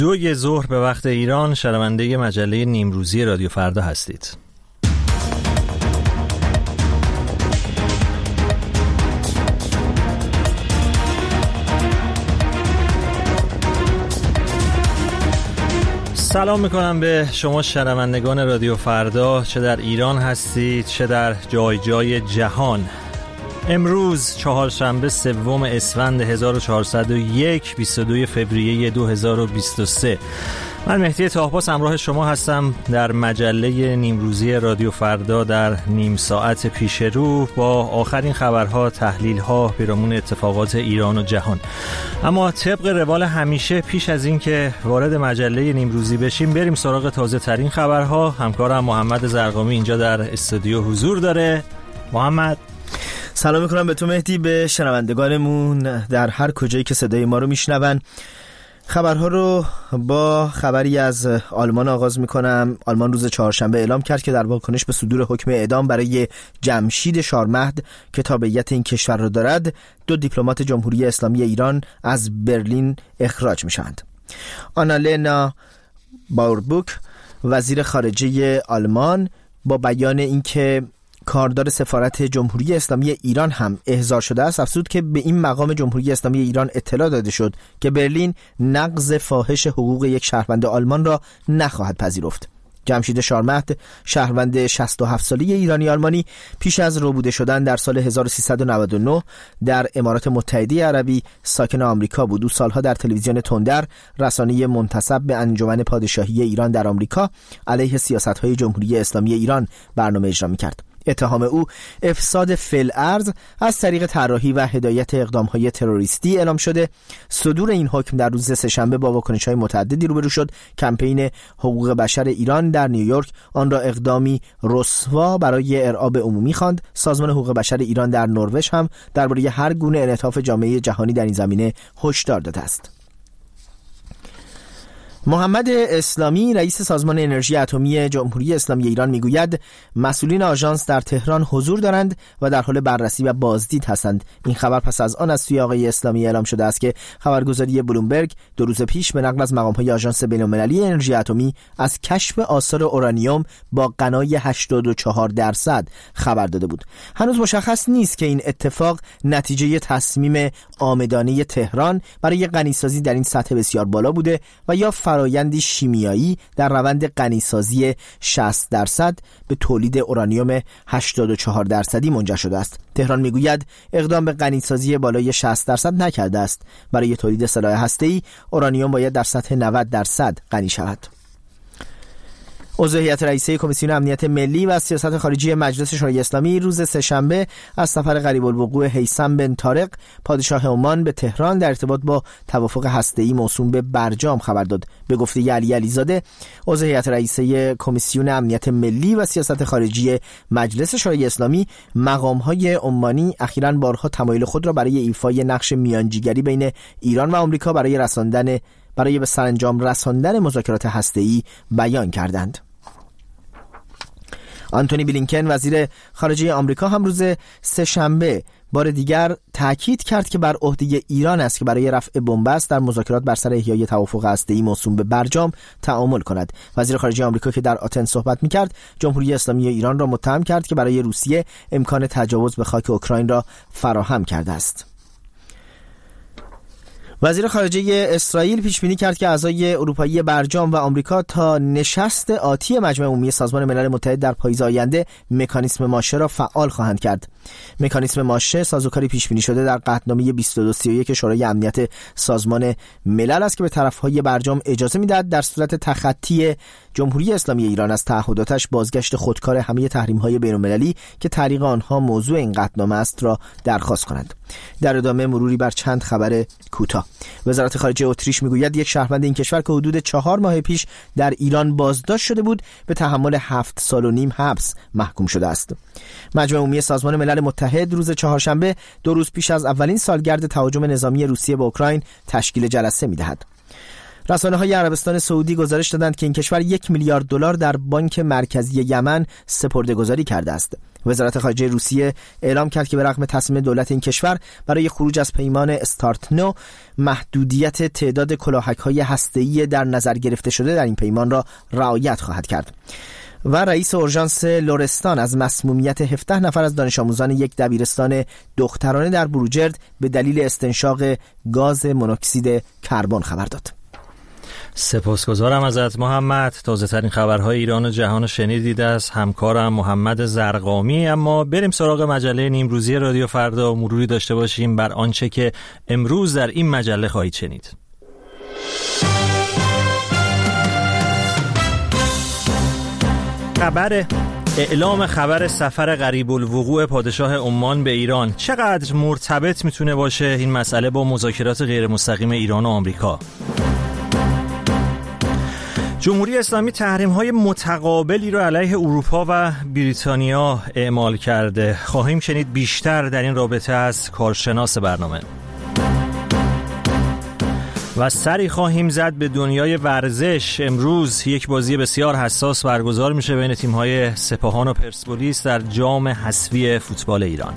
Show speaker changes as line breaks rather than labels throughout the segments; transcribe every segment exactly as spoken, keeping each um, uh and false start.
دوی ظهر به وقت ایران شنونده مجله نیمروزی رادیو فردا هستید. سلام میکنم به شما شنوندگان رادیو فردا، چه در ایران هستید چه در جای جای جهان. امروز چهارشنبه سوم اسفند هزار و چهارصد و یک، بیست و دو فوریه دو هزار و بیست و سه. من مهدی طاهپاس همراه شما هستم در مجله نیمروزی رادیو فردا در نیم ساعت پیش رو با آخرین خبرها، تحلیل‌ها پیرامون اتفاقات ایران و جهان. اما طبق روال همیشه پیش از این که وارد مجله نیمروزی بشیم بریم سراغ تازه ترین خبرها. همکارم محمد زرقامی اینجا در استودیو حضور داره. محمد
سلام میکنم به تو مهدی، به شنوندگانمون در هر کجایی که صدای ما رو میشنون. خبرها رو با خبری از آلمان آغاز میکنم. آلمان روز چهارشنبه اعلام کرد که در واکنش به صدور حکم اعدام برای جمشید شارمهد که تابعیت این کشور را دارد، دو دیپلمات جمهوری اسلامی ایران از برلین اخراج میشوند. آنالنا باوربوک وزیر خارجه آلمان با بیان اینکه کاردار سفارت جمهوری اسلامی ایران هم احضار شده است، افزود که به این مقام جمهوری اسلامی ایران اطلاع داده شد که برلین نقض فاحش حقوق یک شهروند آلمان را نخواهد پذیرفت. جمشید شارمهد شهروند شصت و هفت ساله ایرانی آلمانی پیش از ربوده شدن در سال هزار و سیصد و نود و نه در امارات متحده عربی ساکن آمریکا بود. او سالها در تلویزیون تندر، رسانه منتسب به انجمن پادشاهی ایران در آمریکا، علیه سیاست‌های جمهوری اسلامی ایران برنامه اجرا می‌کرد. اتهام او افساد فی‌الارض از طریق طراحی و هدایت اقدام‌های تروریستی اعلام شده. صدور این حکم در روز سه‌شنبه با واکنش‌های متعددی روبرو شد. کمپین حقوق بشر ایران در نیویورک آن را اقدامی رسوا برای ارعاب عمومی خواند. سازمان حقوق بشر ایران در نروژ هم درباره هر گونه انعطاف جامعه جهانی در این زمینه هشدار داده است. محمد اسلامی رئیس سازمان انرژی اتمی جمهوری اسلامی ایران میگوید مسئولین آژانس در تهران حضور دارند و در حال بررسی و بازدید هستند. این خبر پس از آن از سوی آقای اسلامی اعلام شده است که خبرگزاری بلومبرگ دو روز پیش به نقل از مقام‌های آژانس بین‌المللی انرژی اتمی از کشف آثار اورانیوم با غنای هشتاد و چهار درصد خبر داده بود. هنوز مشخص نیست که این اتفاق نتیجه تصمیم عامدانه تهران برای غنیسازی در این سطح بسیار بالا بوده و یا فرایندی شیمیایی در روند غنیسازی شصت درصد به تولید اورانیوم هشتاد و چهار درصدی منجر شده است. تهران میگوید اقدام به غنیسازی بالای شصت درصد نکرده است. برای تولید سلاح هسته‌ای اورانیوم باید در سطح نود درصد غنی شود. عضو هیئت رئیسه کمیسیون امنیت ملی و سیاست خارجی مجلس شورای اسلامی روز سه‌شنبه از سفر قریب الوقوع هیثم بن طارق پادشاه عمان به تهران در ارتباط با توافق هسته‌ای موسوم به برجام خبر داد. به گفته علی علیزاده عضو هیئت رئیسه کمیسیون امنیت ملی و سیاست خارجی مجلس شورای اسلامی، مقام‌های عمانی اخیراً بارها تمایل خود را برای ایفای نقش میانجیگری بین ایران و آمریکا برای رساندن برای به سرانجام رساندن مذاکرات هسته‌ای بیان کردند. آنتونی بلینکن وزیر خارجه آمریکا هم روز سه‌شنبه بار دیگر تاکید کرد که بر عهده ایران است که برای رفع بنبست در مذاکرات بر سر احیای توافق هسته‌ای موسوم به برجام تعامل کند. وزیر خارجه آمریکا که در آتن صحبت می‌کرد، جمهوری اسلامی ایران را متهم کرد که برای روسیه امکان تجاوز به خاک اوکراین را فراهم کرده است. وزیر خارجه اسرائیل پیش بینی کرد که اعضای اروپایی برجام و آمریکا تا نشست آتی مجمع عمومی سازمان ملل متحد در پاییز آینده مکانیسم ماشه را فعال خواهند کرد. مکانیسم ماشه سازوکاری پیش بینی شده در قطعنامه بیست و دو سی و یک شورای امنیت سازمان ملل است که به طرفهای برجام اجازه میدهد در صورت تخطی جمهوری اسلامی ایران از تعهداتش بازگشت خودکار همه تحریم‌های بین‌المللی که تعلیق آنها موضوع این قطعنامه است را درخواست کنند. در ادامه مروری بر چند خبر کوتاه. وزارت خارجه اتریش میگوید یک شهروند این کشور که حدود چهار ماه پیش در ایران بازداشت شده بود به تحمل هفت سال و نیم حبس محکوم شده است. مجمع عمومی سازمان ملل متحد روز چهارشنبه دو روز پیش از اولین سالگرد تهاجم نظامی روسیه به اوکراین تشکیل جلسه می‌دهد. رسانه‌های عربستان سعودی گزارش دادند که این کشور یک میلیارد دلار در بانک مرکزی یمن سپرده‌گذاری کرده است. وزارت خارجه روسیه اعلام کرد که به رغم تصمیم دولت این کشور برای خروج از پیمان استارت نو، محدودیت تعداد کلاهک‌های هسته‌ای در نظر گرفته شده در این پیمان را رعایت خواهد کرد. و رئیس اورژانس لرستان از مسمومیت هفده نفر از دانش آموزان یک دبیرستان دخترانه در بروجرد به دلیل استنشاق گاز مونوکسید کربن خبر داد.
سپاسگزارم ازت محمد. تازه ترین خبرهای ایران و جهان شنیدید از همکارم محمد زرقامی. اما بریم سراغ مجله نیمروزی رادیو فردا و مروری داشته باشیم بر آنچه که امروز در این مجله خواهید شنید. خبر اعلام خبر سفر قریب الوقوع پادشاه عمان به ایران چقدر مرتبط میتونه باشه این مسئله با مذاکرات غیر مستقیم ایران و آمریکا؟ جمهوری اسلامی تحریم‌های متقابلی را علیه اروپا و بریتانیا اعمال کرده. خواهیم شنید بیشتر در این رابطه از کارشناس برنامه. و سری خواهیم زد به دنیای ورزش. امروز یک بازی بسیار حساس برگزار میشه بین تیم‌های سپاهان و پرسپولیس در جام حذفی فوتبال ایران.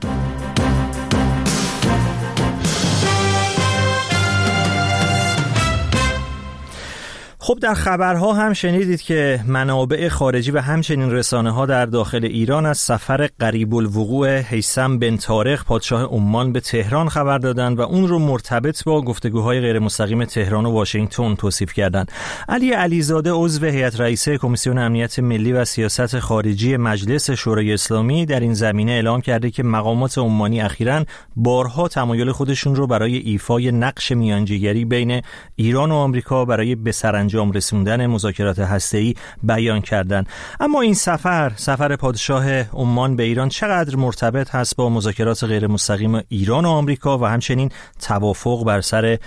خب در خبرها هم شنیدید که منابع خارجی و همچنین رسانه‌ها در داخل ایران از سفر قریب الوقوع هیثم بن طارق پادشاه عمان به تهران خبر دادند و اون رو مرتبط با گفتگوهای غیر مستقیم تهران و واشنگتن توصیف کردند. علی علیزاده عضو هیئت رئیسه کمیسیون امنیت ملی و سیاست خارجی مجلس شورای اسلامی در این زمینه اعلام کرده که مقامات عمانی اخیراً بارها تمایل خودشون رو برای ایفای نقش میانجیگری بین ایران و آمریکا برای به سرانجام رسوندن مذاکرات هسته‌ای بیان کردند. اما این سفر سفر پادشاه عمان به ایران چقدر مرتبط هست با مذاکرات غیر مستقیم ایران و آمریکا و همچنین توافق بر سر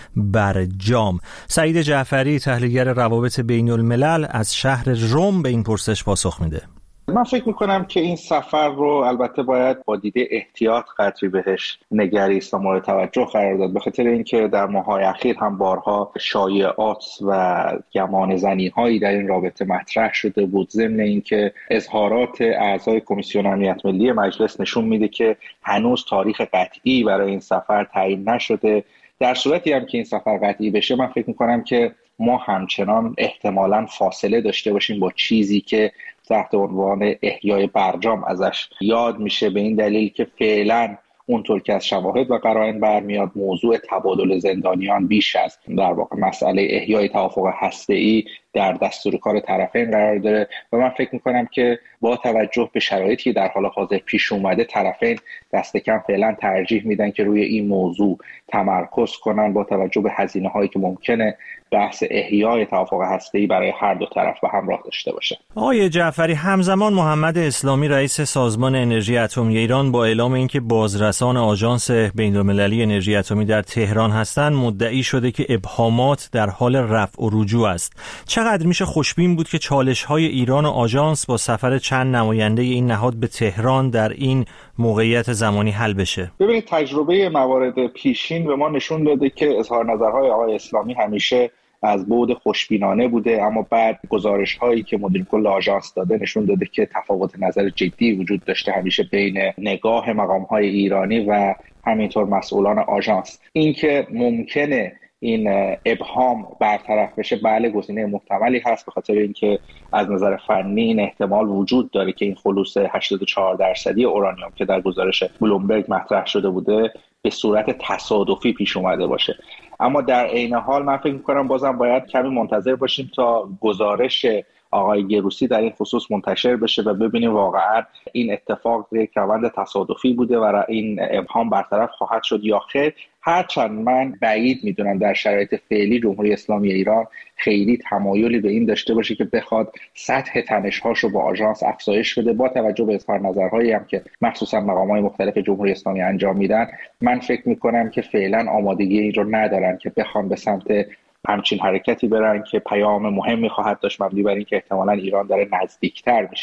برجام؟ سعید جعفری تحلیلگر روابط بین الملل از شهر رم به این پرسش پاسخ میده.
من فکر میکنم که این سفر رو البته باید با دیده احتیاط قدری بهش نگریست و مورد توجه قرار داد، به خاطر اینکه در ماه‌های اخیر هم بارها شایعات و گمان زنی‌هایی در این رابطه مطرح شده بود، ضمن اینکه اظهارات اعضای کمیسیون امنیت ملی مجلس نشون میده که هنوز تاریخ قطعی برای این سفر تعیین نشده. در صورتی هم که این سفر قطعی بشه، من فکر میکنم که ما همچنان احتمالاً فاصله داشته باشیم با چیزی که تحت عنوان احیای برجام ازش یاد میشه، به این دلیل که فعلا اونطور که از شواهد و قرائن برمیاد موضوع تبادل زندانیان بیش از در واقع مسئله احیای توافق هسته‌ای در دستور کار طرفین قرار داره و من فکر میکنم که با توجه به شرایطی که در حال حاضر پیش اومده طرفین دست کم فعلا ترجیح میدن که روی این موضوع تمرکز کنن با توجه به هزینه هایی که ممکنه بحث احیای توافق هسته‌ای برای هر دو طرف به همراه داشته باشه.
آقای جعفری، همزمان محمد اسلامی رئیس سازمان انرژی اتمی ایران با اعلام اینکه بازرسان آژانس بین‌المللی انرژی اتمی در تهران هستند مدعی شده که ابهامات در حال رفع و رجوع است. چقدر میشه خوشبین بود که چالش‌های ایران و آژانس با سفر چند نماینده این نهاد به تهران در این موقعیت زمانی حل بشه؟
ببینید، تجربه موارد پیشین به ما نشون داده که اظهار نظرهای آقای اسلامی همیشه از بعد خوشبینانه بوده، اما بعد گزارش‌هایی که مدیر کل آژانس داده نشون داده که تفاوت نظر جدی وجود داشته همیشه بین نگاه مقام‌های ایرانی و همینطور مسئولان آژانس. اینکه ممکنه این ابهام برطرف بشه، بله گزینه محتملی هست، به خاطر اینکه از نظر فنی این احتمال وجود داره که این خلوص هشتاد و چهار درصدی اورانیوم که در گزارش بلومبرگ مطرح شده بوده به صورت تصادفی پیش اومده باشه. اما در عین حال من فکر می‌کنم بازم باید کمی منتظر باشیم تا گزارش آقای گروسی در این خصوص منتشر بشه و ببینیم واقعا این اتفاق یک روند تصادفی بوده و این ابهام برطرف خواهد شد یا خیر. هرچند من بعید میدونم در شرایط فعلی جمهوری اسلامی ایران خیلی تمایلی به این داشته باشه که بخواد سطح تنش‌هاش رو با آژانس افزایش بده. با توجه به اظهار نظرهایی هم که مخصوصا مقامات مختلف جمهوری اسلامی انجام میدن، من فکر میکنم که فعلا آمادگی این رو ندارن که بخوان به سمت همچین حرکتی برن که پیام مهمی خواهد داشت، مبنی بر این که احتمالاً ایران داره نزدیکتر میشه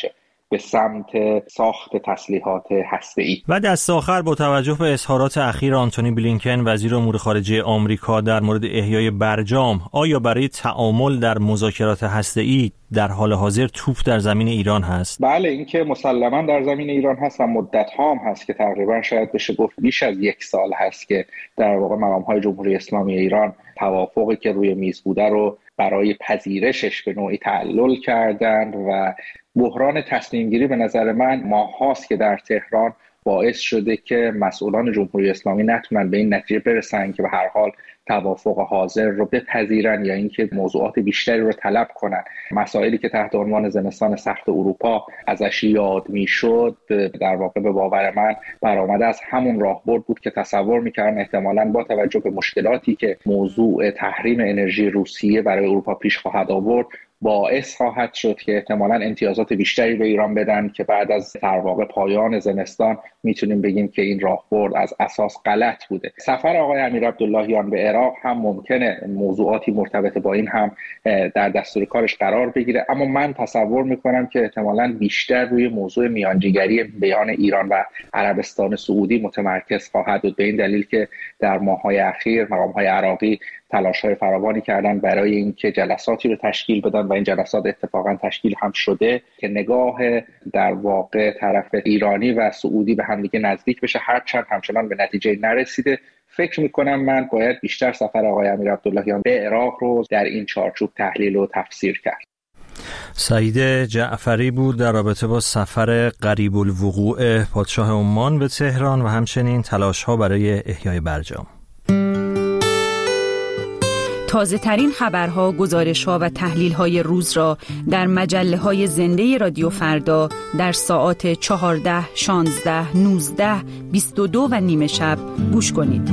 به سمت ساخت تسلیحات هسته‌ای.
و دست آخر با توجه به اظهارات اخیر آنتونی بلینکن وزیر امور خارجه آمریکا در مورد احیای برجام، آیا برای تعامل در مذاکرات هسته‌ای در حال حاضر توپ در زمین ایران هست؟
بله، این که مسلماً در زمین ایران هست و مدت‌ها هم هست که تقریباً شاید بشه گفت بیش از یک سال هست که در واقع مقام‌های جمهوری اسلامی ایران توافقی که روی میز بوده رو برای پذیرشش به نوعی تعلل کردند و بحران تصمیم گیری به نظر من ماهاست که در تهران باعث شده که مسئولان جمهوری اسلامی نتونن به این نتیجه برسن که به هر حال توافق حاضر رو بپذیرن یا اینکه موضوعات بیشتری رو طلب کنن. مسائلی که تحت عنوان زمستان سخت اروپا ازش یاد میشد در واقع به باور من برآمده از همون راهبرد بود که تصور میکردن احتمالاً با توجه به مشکلاتی که موضوع تحریم انرژی روسیه برای اروپا پیش خواهد آورد باعث خواهد شد که احتمالاً امتیازات بیشتری به ایران بدن که بعد از در واقع پایان زمستان میتونیم بگیم که این راهبرد از اساس غلط بوده. سفر آقای امیر عبداللهیان به عراق هم ممکنه موضوعاتی مرتبط با این هم در دستور کارش قرار بگیره، اما من تصور میکنم که احتمالاً بیشتر روی موضوع میانجیگری بیان ایران و عربستان سعودی متمرکز خواهد بود، به این دلیل که در ماه‌های اخیر مقام‌های عراقی تلاش‌های فراوانی کردن برای اینکه جلساتی رو تشکیل بدن و این جلسات اتفاقا تشکیل هم شده که نگاه در واقع طرف ایرانی و سعودی به هم دیگه نزدیک بشه، هرچند همچنان به نتیجه نرسیده. فکر میکنم من باید بیشتر سفر آقای امیر عبداللهیان به عراق رو در این چارچوب تحلیل و تفسیر کرد.
سعید جعفری بود در رابطه با سفر قریب الوقوع پادشاه عمان به تهران و همچنین تلاش‌ها برای احیای برجام.
تازه ترین خبرها، گزارش‌ها و تحلیل‌های روز را در مجله‌های زنده رادیو فردا در ساعات چهارده، شانزده، نوزده، بیست و دو و نیمه شب گوش کنید.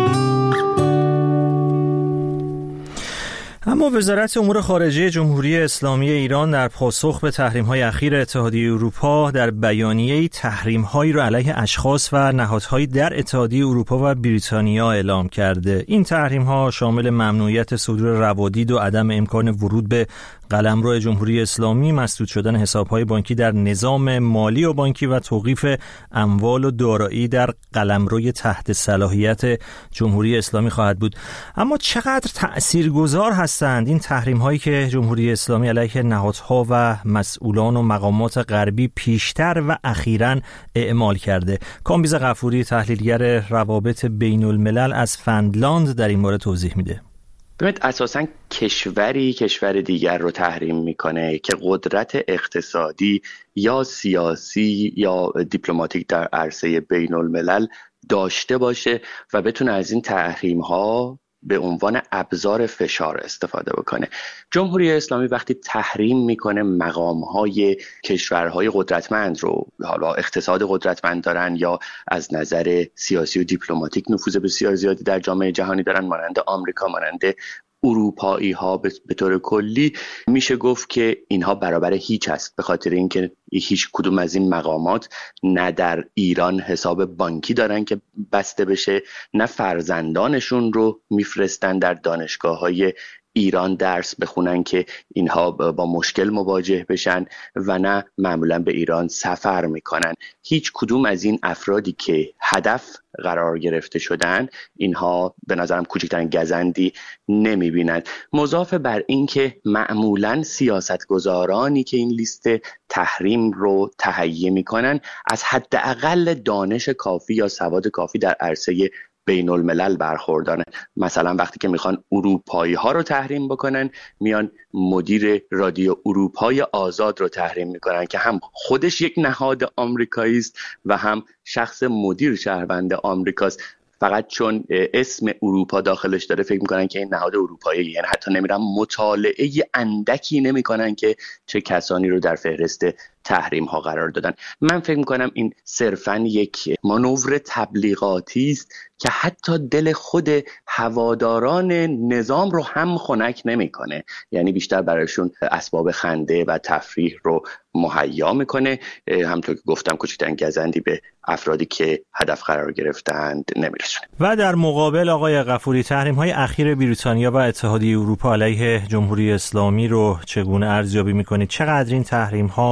اما وزارت امور خارجه جمهوری اسلامی ایران در پاسخ به تحریم‌های اخیر اتحادیه اروپا در بیانیه‌ای تحریم‌هایی را علیه اشخاص و نهادهایی در اتحادیه اروپا و بریتانیا اعلام کرده. این تحریم‌ها شامل ممنوعیت صدور روادید و عدم امکان ورود به قلمرو جمهوری اسلامی، مسدود شدن حساب‌های بانکی در نظام مالی و بانکی و توقیف اموال و دارایی در قلمروی تحت صلاحیت جمهوری اسلامی خواهد بود. اما چقدر تأثیرگذار هستند این تحریم‌هایی که جمهوری اسلامی علیه نهادها و مسئولان و مقامات غربی پیشتر و اخیراً اعمال کرده؟ کامبیز غفوری، تحلیلگر روابط بین الملل از فنلاند، در این مورد توضیح میده.
ببینید، اساساً کشوری کشور دیگر رو تحریم میکنه که قدرت اقتصادی یا سیاسی یا دیپلماتیک در عرصه بین الملل داشته باشه و بتونه از این تحریم ها به عنوان ابزار فشار استفاده بکنه. جمهوری اسلامی وقتی تحریم میکنه مقام‌های کشورهای قدرتمند رو، حالا اقتصاد قدرتمند دارن یا از نظر سیاسی و دیپلماتیک نفوذ بسیار زیادی در جامعه جهانی دارن، مانند آمریکا، مانند اروپایی ها به طور کلی، میشه گفت که اینها برابر هیچ است، به خاطر اینکه هیچ کدوم از این مقامات نه در ایران حساب بانکی دارن که بسته بشه، نه فرزندانشون رو میفرستن در دانشگاه‌های ایران درس بخونن که اینها با مشکل مواجه بشن و نه معمولا به ایران سفر میکنن. هیچ کدوم از این افرادی که هدف قرار گرفته شدن اینها به نظرم کوچکترین گزندی نمیبینن. مضاف بر این که معمولا سیاستگزارانی که این لیست تحریم رو تهیه میکنن از حداقل دانش کافی یا سواد کافی در عرصه بین الملل برخوردارن. مثلا وقتی که میخوان اروپایی ها رو تحریم بکنن، میان مدیر رادیو اروپای آزاد رو تحریم میکنن که هم خودش یک نهاد آمریکایی است و هم شخص مدیر شهروند آمریکاست. فقط چون اسم اروپا داخلش داره فکر میکنن که این نهاد اروپایی، یعنی حتی نمیرن مطالعه اندکی نمیکنن که چه کسانی رو در فهرست تحریم ها قرار دادن. من فکر میکنم این صرفاً یک مانور تبلیغاتی است که حتی دل خود هواداران نظام رو هم خنک نمیکنه، یعنی بیشتر برایشون اسباب خنده و تفریح رو مهیا میکنه. همونطور که گفتم کوچکترین گزندی به افرادی که هدف قرار گرفتند نمیرسونه.
و در مقابل آقای غفوری، تحریم های اخیر بریتانیا و اتحادیه اروپا علیه جمهوری اسلامی رو چگونه ارزیابی میکنید؟ چقدر این تحریم ها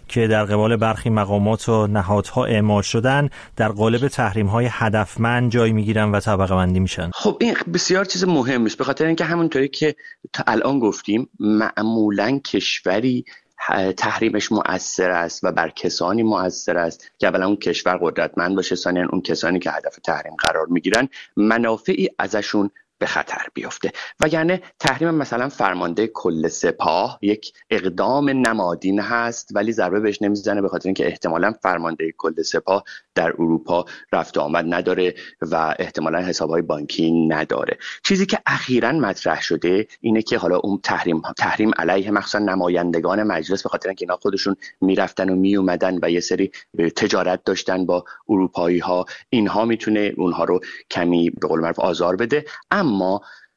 که در قبال برخی مقامات و نهادها اعمال شدن در قالب تحریم‌های هدفمند جای می‌گیرن و طبقه بندی میشن؟
خب این بسیار چیز مهمی است، به خاطر اینکه همونطوری که تا الان گفتیم معمولاً کشوری تحریمش مؤثر است و بر کسانی مؤثر است که اولا اون کشور قدرتمند باشه، ثانیاً اون کسانی که هدف تحریم قرار میگیرن منافعی ازشون به خطر بیفته. وگرنه تحریم مثلا فرمانده کل سپاه یک اقدام نمادین هست ولی ضربه بهش نمیزنه، به خاطر اینکه احتمالاً فرمانده کل سپاه در اروپا رفت آمد نداره و احتمالاً حسابهای بانکی نداره. چیزی که اخیراً مطرح شده اینه که حالا اون تحریم تحریم علیه مخصوصا نمایندگان مجلس، به خاطر اینکه اینا خودشون میرفتن و میومدن و یه سری تجارت داشتن با اروپایی ها، اینها میتونه اونها رو کمی به قول معروف آزار بده. اما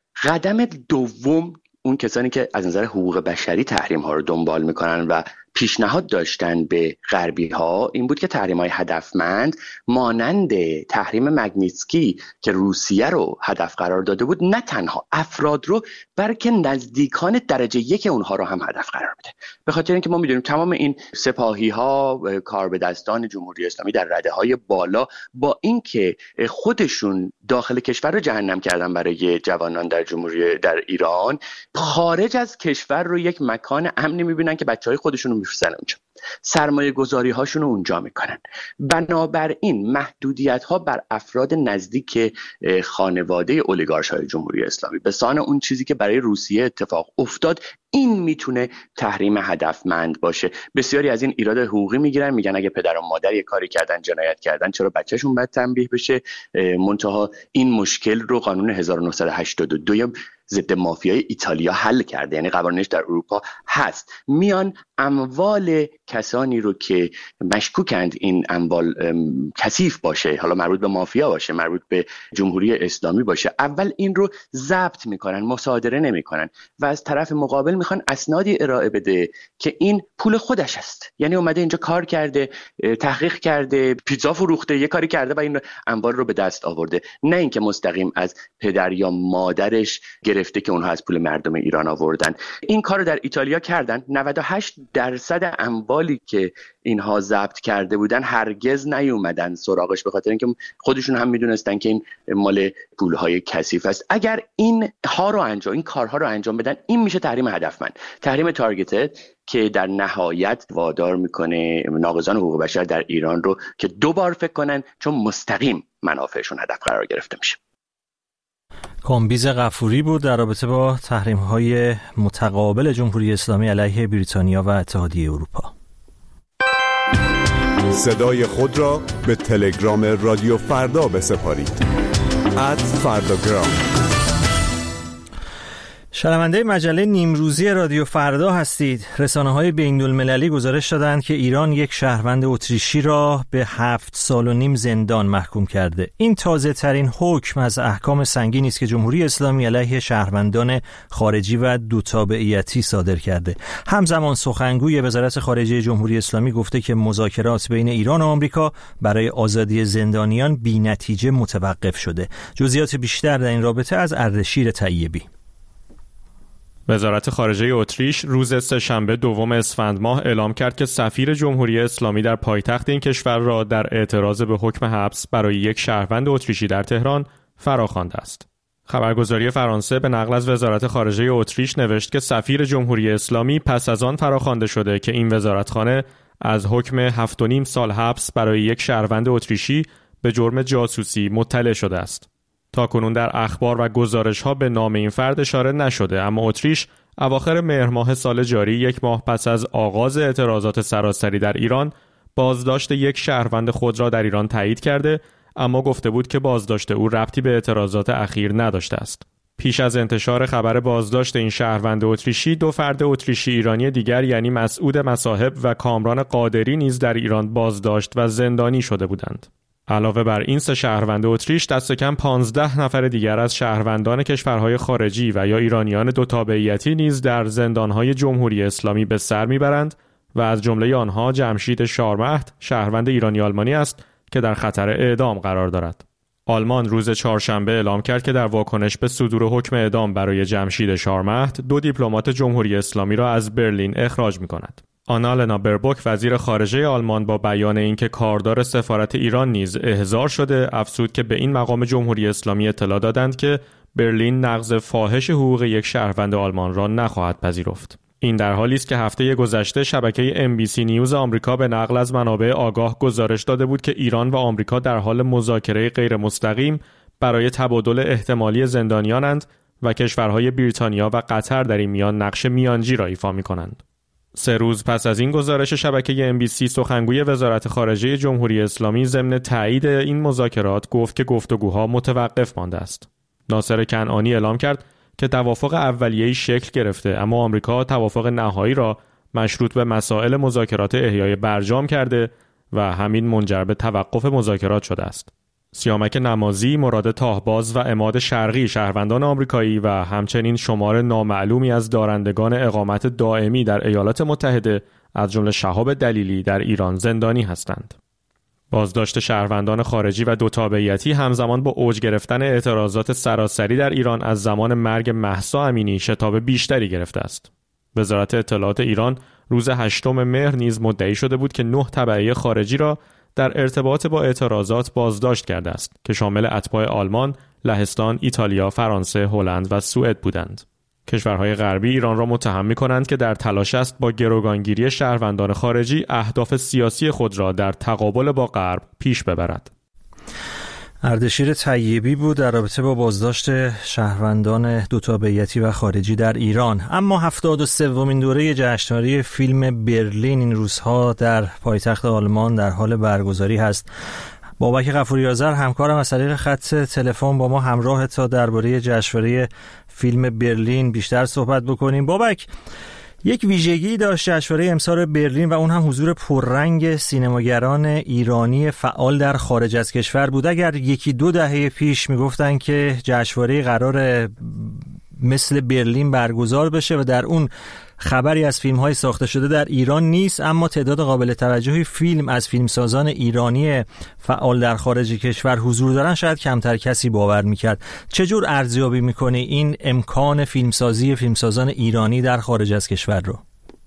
قدم دوم اون کسانی که از نظر حقوق بشری تحریم ها رو دنبال میکنن و پیشنهاد داشتن به غربی ها این بود که تحریم های هدفمند مانند تحریم مگنیتسکی که روسیه رو هدف قرار داده بود نه تنها افراد رو بلکه نزدیکان درجه یک اونها رو هم هدف قرار بده، به خاطر اینکه ما میدونیم تمام این سپاهی ها کاربدستان جمهوری اسلامی در رده های بالا با اینکه خودشون داخل کشور رو جهنم کردن برای جوانان در جمهوری در ایران، خارج از کشور رو یک مکان امنی میبینن که بچهای خودشون رو میفرستن اونجا، سرمایه گذاری هاشون رو اونجا میکنن. بنابراین محدودیت ها بر افراد نزدیک خانواده اولیگارش های جمهوری اسلامی به سان اون چیزی که برای روسیه اتفاق افتاد، این میتونه تحریم هدفمند باشه. بسیاری از این ایراد حقوقی میگیرن، میگن اگه پدر و مادر یه کاری کردن جنایت کردن چرا بچهشون باید تنبیه بشه. منتها این مشکل رو قانون هزار و نهصد و هشتاد و دو ضد مافیای ایتالیا حل کرده، یعنی قوانینش در اروپا هست. میان اموال کسانی رو که مشکوکند این اموال کثیف باشه، حالا مربوط به مافیا باشه، مربوط به جمهوری اسلامی باشه، اول این رو ضبط میکنن، مصادره نمیکنن و از طرف مقابل میخوان اسنادی ارائه بده که این پول خودش است، یعنی اومده اینجا کار کرده، تحقیق کرده، پیتزا فروخته، یه کاری کرده و این اموال رو به دست آورده، نه اینکه مستقیم از پدر یا مادرش گرفته که اونها از پول مردم ایران آوردن. این کارو در ایتالیا کردن. نود و هشت درصد اموالی که اینها ضبط کرده بودن هرگز نیومدن سراغش، به خاطر اینکه خودشون هم میدونستن که این مال پولهای کثیف است. اگر این ها رو انجام این کارها رو انجام بدن، این میشه تحریم هدفمند، تحریم تارگتد که در نهایت وادار میکنه ناقضان حقوق بشر در ایران رو که دوبار فکر کنن، چون مستقیم منافعشون هدف قرار گرفته میشه.
کامبیز غفوری بود در رابطه با تحریم‌های متقابل جمهوری اسلامی علیه بریتانیا و اتحادیه اروپا.
صدای خود را به تلگرام رادیو فردا بسپارید. ات فرداگرام.
شنونده مجله نیمروزی رادیو فردا هستید. رسانه‌های بین‌المللی گزارش دادند که ایران یک شهروند اتریشی را به هفت سال و نیم زندان محکوم کرده. این تازه ترین حکم از احکام سنگینی است که جمهوری اسلامی علیه شهروندان خارجی و دو تابعیتی صادر کرده. همزمان سخنگوی وزارت خارجه جمهوری اسلامی گفته که مذاکرات بین ایران و آمریکا برای آزادی زندانیان بی‌نتیجه متوقف شده. جزئیات بیشتر در این رابطه از اردشیر طیبی.
وزارت خارجه اتریش روز سه‌شنبه دوم اسفند ماه اعلام کرد که سفیر جمهوری اسلامی در پایتخت این کشور را در اعتراض به حکم حبس برای یک شهروند اتریشی در تهران فراخوانده است. خبرگزاری فرانسه به نقل از وزارت خارجه اتریش نوشت که سفیر جمهوری اسلامی پس از آن فراخوانده شده که این وزارتخانه از حکم هفت و نیم سال حبس برای یک شهروند اتریشی به جرم جاسوسی مطلع شده است. تاکنون در اخبار و گزارش‌ها به نام این فرد اشاره نشده، اما اتریش اواخر مهر ماه سال جاری، یک ماه پس از آغاز اعتراضات سراسری در ایران، بازداشت یک شهروند خود را در ایران تایید کرده، اما گفته بود که بازداشت او ربطی به اعتراضات اخیر نداشته است. پیش از انتشار خبر بازداشت این شهروند اتریشی، دو فرد اتریشی ایرانی دیگر یعنی مسعود مصاحب و کامران قادری نیز در ایران بازداشت و زندانی شده بودند. علاوه بر این سه شهروند اتریش، دست کم پانزده نفر دیگر از شهروندان کشورهای خارجی و یا ایرانیان دو تابعیتی نیز در زندانهای جمهوری اسلامی به سر میبرند و از جمله آنها جمشید شارمهد، شهروند ایرانی آلمانی است که در خطر اعدام قرار دارد. آلمان روز چهارشنبه اعلام کرد که در واکنش به صدور حکم اعدام برای جمشید شارمهد، دو دیپلمات جمهوری اسلامی را از برلین اخراج می‌کند. آنالنا بربوک وزیر خارجه آلمان با بیان اینکه کاردار سفارت ایران نیز احضار شده، افزود که به این مقام جمهوری اسلامی اطلاع دادند که برلین نقض فاحش حقوق یک شهروند آلمان را نخواهد پذیرفت. این در حالی است که هفته گذشته شبکه ام بی سی نیوز آمریکا به نقل از منابع آگاه گزارش داده بود که ایران و آمریکا در حال مذاکره غیر مستقیم برای تبادل احتمالی زندانیانند و کشورهای بریتانیا و قطر در این میان نقش میانجی را ایفا می‌کنند. سه روز پس از این گزارش شبکه ام بی سی، سخنگوی وزارت خارجه جمهوری اسلامی ضمن تایید این مذاکرات گفت که گفتگوها متوقف مانده است. ناصر کنعانی اعلام کرد که توافق اولیه‌ای شکل گرفته، اما آمریکا توافق نهایی را مشروط به مسائل مذاکرات احیای برجام کرده و همین منجر به توقف مذاکرات شده است. سیامک نمازی، مراد تاهباز و عماد شرقی شهروندان آمریکایی و همچنین شمار نامعلومی از دارندگان اقامت دائمی در ایالات متحده از جمله شهاب دلیلی در ایران زندانی هستند. بازداشت شهروندان خارجی و دو تابعیتی همزمان با اوج گرفتن اعتراضات سراسری در ایران از زمان مرگ مهسا امینی شتاب بیشتری گرفته است. وزارت اطلاعات ایران روز هشتم مهر نیز مدعی شده بود که نه تبعیه خارجی را در ارتباط با اعتراضات بازداشت کرده است که شامل اتباع آلمان، لهستان، ایتالیا، فرانسه، هلند و سوئد بودند. کشورهای غربی ایران را متهم می‌کنند که در تلاش است با گروگانگیری شهروندان خارجی اهداف سیاسی خود را در تقابل با غرب پیش ببرد.
اردشیر طیبی بود در رابطه با بازداشت شهروندان دو تابعیتی و خارجی در ایران. اما هفتاد و سومین دوره جشنواره فیلم برلین این روزها در پایتخت آلمان در حال برگزاری هست. بابک غفوری آذر همکارم از طریق خط تلفن با ما همراه تا درباره جشنواره فیلم برلین بیشتر صحبت بکنیم. بابک، یک ویژگی داشت جشنواره امسال برلین و اون هم حضور پررنگ سینماگران ایرانی فعال در خارج از کشور بود. اگر یکی دو دهه پیش میگفتن که جشنواره قرار مثل برلین برگزار بشه و در اون خبری از فیلم‌های ساخته شده در ایران نیست، اما تعداد قابل توجهی فیلم از فیلمسازان ایرانی فعال در خارج کشور حضور دارن، شاید کمتر کسی باور میکرد. چجور ارزیابی میکنی این امکان فیلمسازی فیلمسازان ایرانی در خارج از کشور رو؟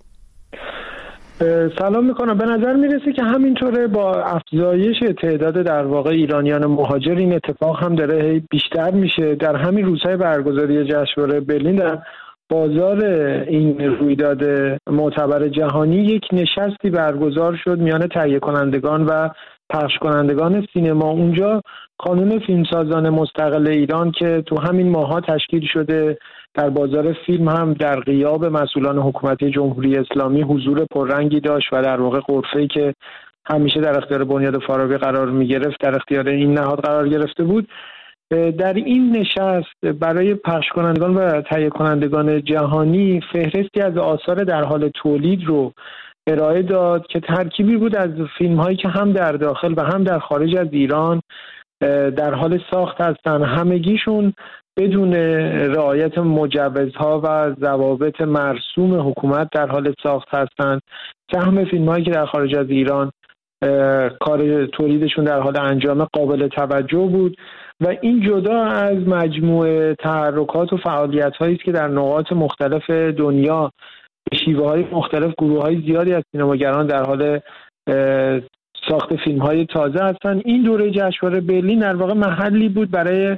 سلام میکنم. به نظر میرسه که همینطوره با افزایش تعداد در واقع ایرانیان مهاجر این اتفاق هم داره بیشتر میشه. در همین روزهای برگزاری جشنواره برلین در بازار این رویداد معتبر جهانی یک نشستی برگزار شد میان تهیه کنندگان و پخش کنندگان سینما. اونجا کانون فیلمسازان مستقل ایران که تو همین ماها تشکیل شده در بازار فیلم هم در غیاب مسئولان حکومتی جمهوری اسلامی حضور پررنگی داشت و در واقع غرفه‌ای که همیشه در اختیار بنیاد فارابی قرار می‌گرفت در اختیار این نهاد قرار گرفته بود. در این نشست برای پخش کنندگان و تهیه کنندگان جهانی فهرستی از آثار در حال تولید رو ارائه داد که ترکیبی بود از فیلم‌هایی که هم در داخل و هم در خارج از ایران در حال ساخت هستند، همگیشون بدون رعایت مجوزها و ضوابط مرسوم حکومت در حال ساخت هستند. سهم فیلم‌هایی که در خارج از ایران کار تولیدشون در حال انجام قابل توجه بود و این جدا از مجموعه تحرکات و فعالیت‌هایی است که در نقاط مختلف دنیا به شیوه‌های مختلف گروه‌های زیادی از سینماگران در حال ساخت فیلم‌های تازه هستند. این دوره جشنواره برلین در واقع محلی بود برای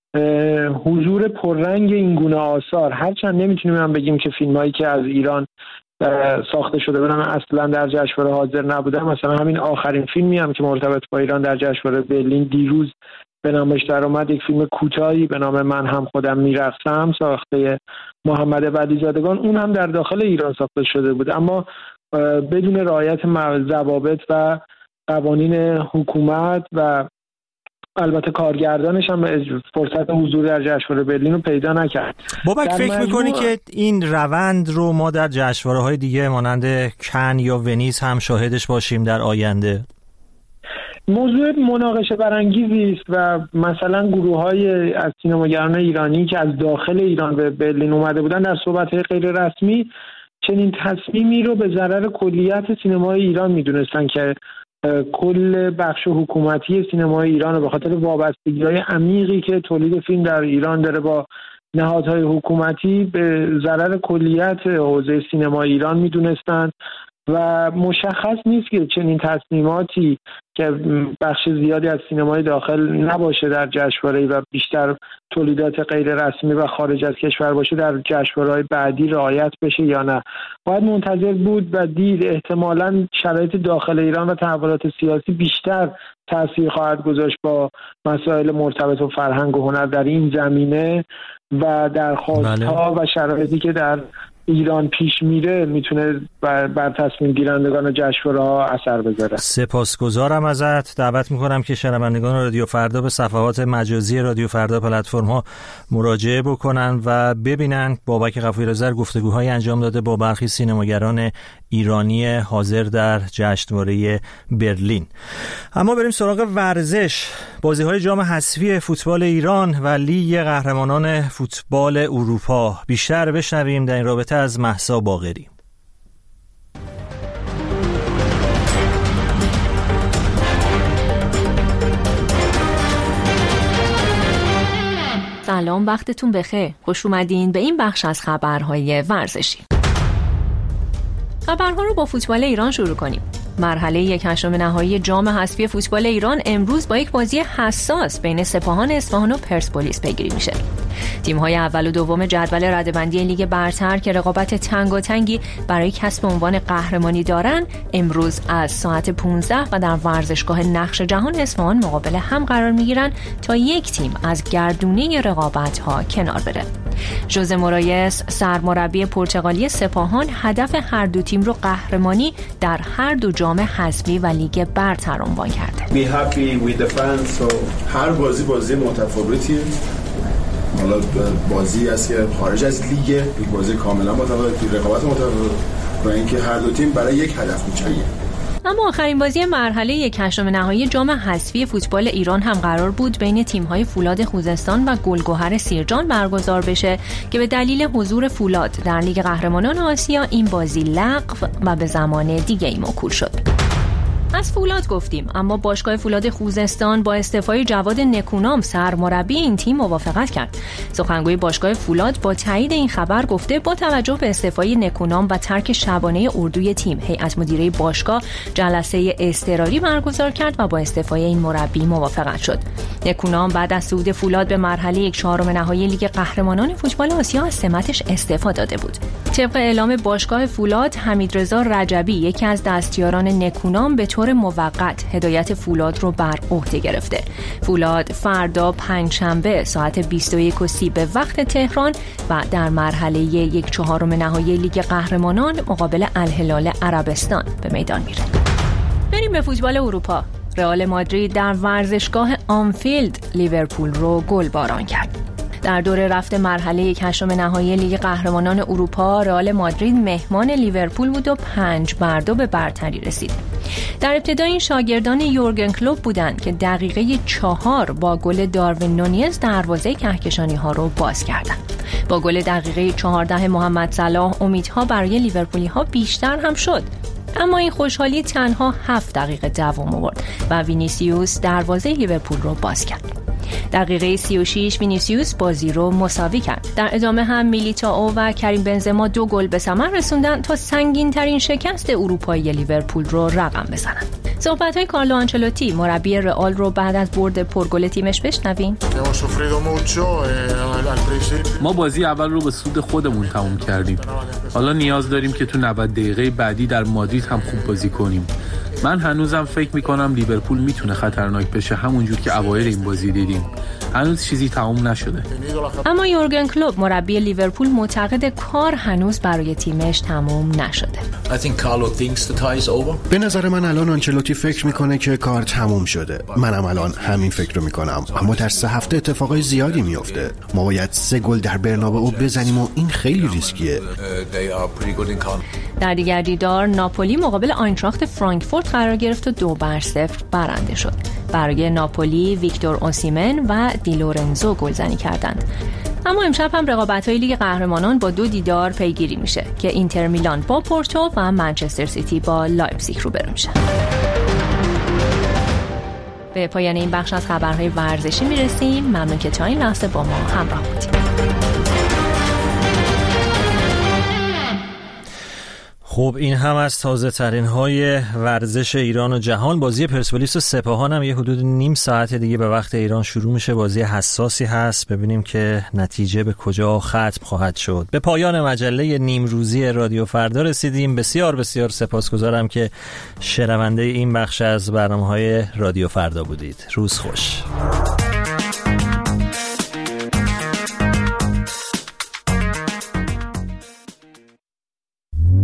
حضور پررنگ این گونه آثار. هرچند نمیتونیم هم بگیم که فیلم‌هایی که از ایران ساخته شده بودن اصلا در جشنواره حاضر نبودن. مثلا همین آخرین فیلمی هم که مرتبط با ایران در جشنواره برلین دیروز به نامش در اومد، یک فیلم کوتاهی به نام من هم خودم میرقصم ساخته محمد بدیزادگان، اون هم در داخل ایران ساخته شده بود اما بدون رعایت ضوابط و قوانین حکومت و البته کارگردانش هم فرصت حضور در جشنواره برلین رو پیدا نکرد.
بابک، فکر
مجموع...
میکنی که این روند رو ما در جشنواره‌های دیگه مانند کن یا ونیز هم شاهدش باشیم در آینده؟
موضوع مناقشه برانگیزی است و مثلا گروه‌های از سینماگران ایرانی که از داخل ایران به برلین اومده بودن در صحبت‌های غیر رسمی چنین تصمیمی رو به ضرر کلیت سینمای ایران می‌دونستن که کل بخش حکومتی سینمای ایران رو به خاطر وابستگی‌های عمیقی که تولید فیلم در ایران داره با نهادهای حکومتی به ضرر کلیت حوزه سینمای ایران می‌دونستن و مشخص نیست که چنین تصمیماتی که بخش زیادی از سینمای داخل نباشه در جشنواره و بیشتر تولیدات غیر رسمی و خارج از کشور باشه در جشنواره‌های بعدی رعایت بشه یا نه. باید منتظر بود و دید. احتمالاً شرایط داخل ایران و تحولات سیاسی بیشتر تأثیر خواهد گذاشت با مسائل مرتبط با فرهنگ و هنر در این زمینه و درخواست‌ها و شرایطی که در ایران پیش میره میتونه بر, بر تصمیم گیرندگان جشنواره‌ها اثر بذاره.
سپاسگزارم ازت. دعوت میکنم که شنوندگان رادیو فردا به صفحات مجازی رادیو فردا پلتفرم ها مراجعه بکنن و ببینن بابک غفوری‌زر گفتگوهای انجام داده با برخی سینماگران ایرانی حاضر در جشنواره برلین. اما بریم سراغ ورزش. بازی‌های جام حذفی فوتبال ایران و لیگ قهرمانان فوتبال اروپا. بیشتر بشنویم در این رابطه از مهسا باقری.
سلام، وقتتون بخیر. خوش اومدین به این بخش از خبرهای ورزشی. خبرها رو با فوتبال ایران شروع کنیم. مرحله یک هشتم نهایی جام حذفی فوتبال ایران امروز با یک بازی حساس بین سپاهان اصفهان و پرسپولیس پیگیری میشه. تیم‌های اول و دوم جدول رده‌بندی لیگ برتر که رقابت تنگاتنگی برای کسب عنوان قهرمانی دارن، امروز از ساعت پانزده و در ورزشگاه نقش جهان اصفهان مقابل هم قرار میگیرن تا یک تیم از گردونه رقابت‌ها کنار بره. ژوزه مورایس سرمربی پرتغالی سپاهان هدف هر دو تیم رو قهرمانی در هر دو جام حذفی و لیگ برتر عنوان کرده.
Be happy with the fans. So هر بازی بازی متفاوتیه. حالا بازی است که خارج از لیگ، یک بازی کاملا متفاوت، رقابت متفاوت و اینکه هر دو تیم برای یک هدف می‌جنگن.
اما آخرین بازی مرحله یک هشتم نهایی جام حذفی فوتبال ایران هم قرار بود بین تیم‌های فولاد خوزستان و گلگهر سیرجان برگزار بشه که به دلیل حضور فولاد در لیگ قهرمانان آسیا این بازی لغو و به زمان دیگه‌ای موکول شد. از فولاد گفتیم، اما باشگاه فولاد خوزستان با استعفای جواد نکونام سرمربی این تیم موافقت کرد. سخنگوی باشگاه فولاد با تایید این خبر گفته با توجه به استعفای نکونام و ترک شبانه اردوی تیم، هیئت مدیره باشگاه جلسه اضطراری برگزار کرد و با استعفای این مربی موافقت شد. نکونام بعد از صعود فولاد به مرحله یک چهارم نهایی لیگ قهرمانان فوتبال آسیا از سمتش استعفا داده بود. طبق اعلام باشگاه فولاد، حمیدرضا رجبی یکی از دستیاران نکونام به طور موقت هدایت فولاد رو بر عهده گرفته. فولاد فردا پنجشنبه ساعت بیست و یک و سی به وقت تهران و در مرحله یک چهارم نهایی لیگ قهرمانان مقابل الهلال عربستان به میدان میره. بریم به فوتبال اروپا. رئال مادرید در ورزشگاه آنفیلد لیورپول رو گل باران کرد. در دور رفت مرحله یک هشتم نهایی لیگ قهرمانان اروپا، رئال مادرید مهمان لیورپول بود و پنج بر دو به برتری رسید. در ابتدا این شاگردان یورگن کلوپ بودند که دقیقه چهار با گل داروین نونیز دروازه کهکشانی ها رو باز کردند. با گل دقیقه چهارده محمد صلاح امیدها برای لیورپولی ها بیشتر هم شد. اما این خوشحالی تنها هفت دقیقه دوام آورد و وینیسیوس دروازه لیورپول رو باز کرد. دقیقه سی و شش وینیسیوس بازی رو مساوی کرد. در ادامه هم میلیتائو و کریم بنزما دو گل به ثمر رسوندن تا سنگین ترین شکست اروپایی لیورپول رو رقم بزنن. صحبت‌های کارلو آنچلوتی مربی رئال رو بعد از برد پرگل تیمش بشنویم.
ما بازی اول رو به سود خودمون تموم کردیم. حالا نیاز داریم که تو نود دقیقه بعدی در مادرید هم خوب بازی کنیم. من هنوزم فکر میکنم لیورپول میتونه خطرناک بشه، همونجور که اوایل این بازی دیدیم. هنوز چیزی تموم نشده.
اما یورگن کلوپ مربی لیورپول معتقد کار هنوز برای تیمش تموم نشده.
به نظر من الان آنچلوتی فکر میکنه که کار تموم شده. منم الان همین فکر رو میکنم. اما در سه هفته اتفاقای زیادی میفته. ما باید سه گل در برنابئو بزنیم و این خیلی ریسکیه.
در دیگر دیدار ناپولی مقابل آینتراخت فرانکفورت قرار گرفت و دو بر صفر برنده شد. برای ناپولی ویکتور اوسیمن و دی لورنزو گلزنی کردند. اما امشب هم رقابت‌های لیگ قهرمانان با دو دیدار پیگیری میشه که اینتر میلان با پورتو و منچستر سیتی با لایپزیگ روبرو میشن. به پایان این بخش از خبرهای ورزشی میرسیم. ممنون که تا این لحظه با ما همراه بودید.
خب این هم از تازه ترین های ورزش ایران و جهان. بازی پرسپولیس و سپاهان هم یه حدود نیم ساعت دیگه به وقت ایران شروع میشه. بازی حساسی هست، ببینیم که نتیجه به کجا ختم خواهد شد. به پایان مجله نیمروزی رادیو فردا رسیدیم. بسیار بسیار سپاسگزارم که شنونده این بخش از برنامه‌های رادیو فردا بودید. روز خوش.